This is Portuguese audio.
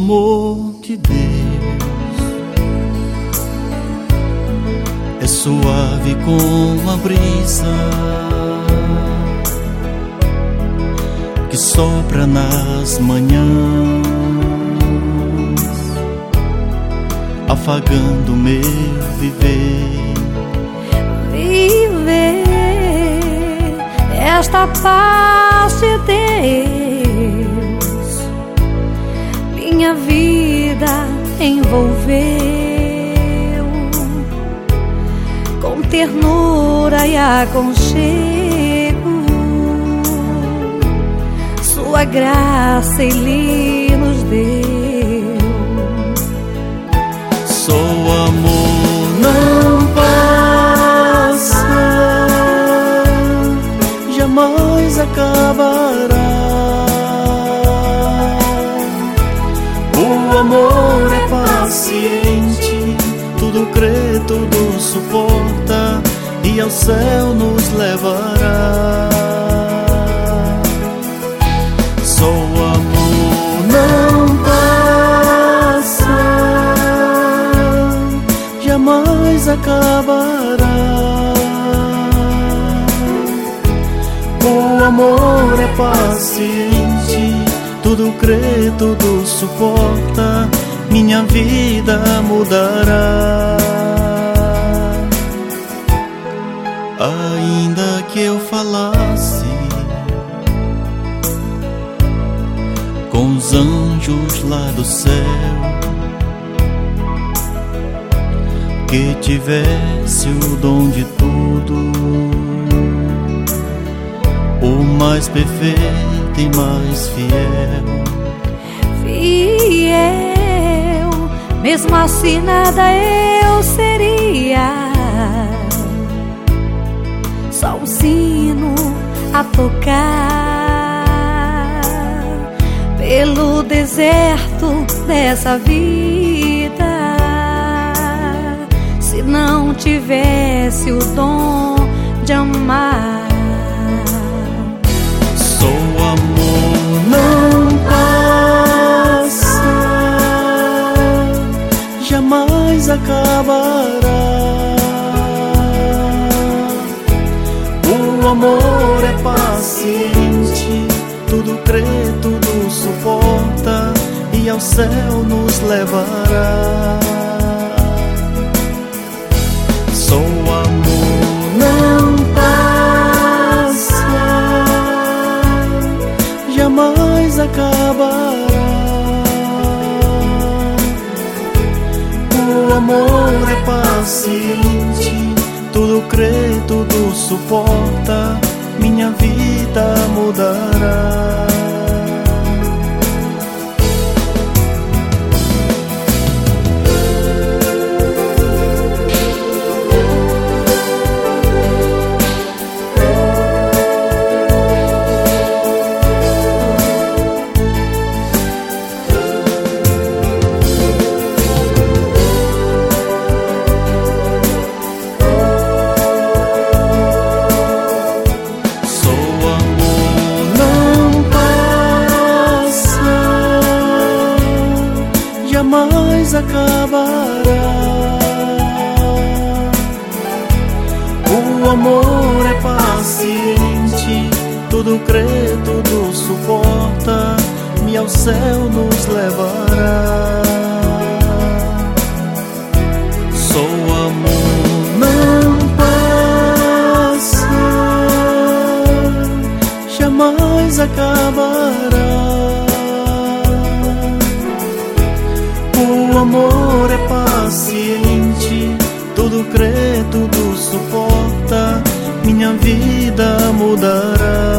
amor de Deus é suave como a brisa que sopra nas manhãs, afagando meu viver. Viver esta paz de Deus, minha vida envolveu com ternura e aconchego. Sua graça Ele nos deu. Sou amor, não passa, jamais acabará. O amor é paciente, tudo crê, tudo suporta, e ao céu nos levará. Sou amor, não passa, jamais acabará. O amor é paciente, tudo crê, tudo suporta, minha vida mudará. Ainda que eu falasse com os anjos lá do céu, que tivesse o dom de tudo, o mais perfeito e mais fiel. Fiel, mesmo assim nada eu seria, só um sino a tocar pelo deserto dessa vida. Se não tivesse o dom de amar. Sou amor, não passa, jamais acabará. O amor é paciente, tudo crê, tudo suporta, e ao céu nos levará. Sou amor, não passa, jamais acabará. O amor é paciente, tudo crê, tudo suporta, minha vida mudará. Jamais acabará. O amor é paciente, tudo crê, tudo suporta, e ao céu nos levará. Sou amor, não passa, jamais acabará. O amor é paciente, tudo crê, tudo suporta, minha vida mudará.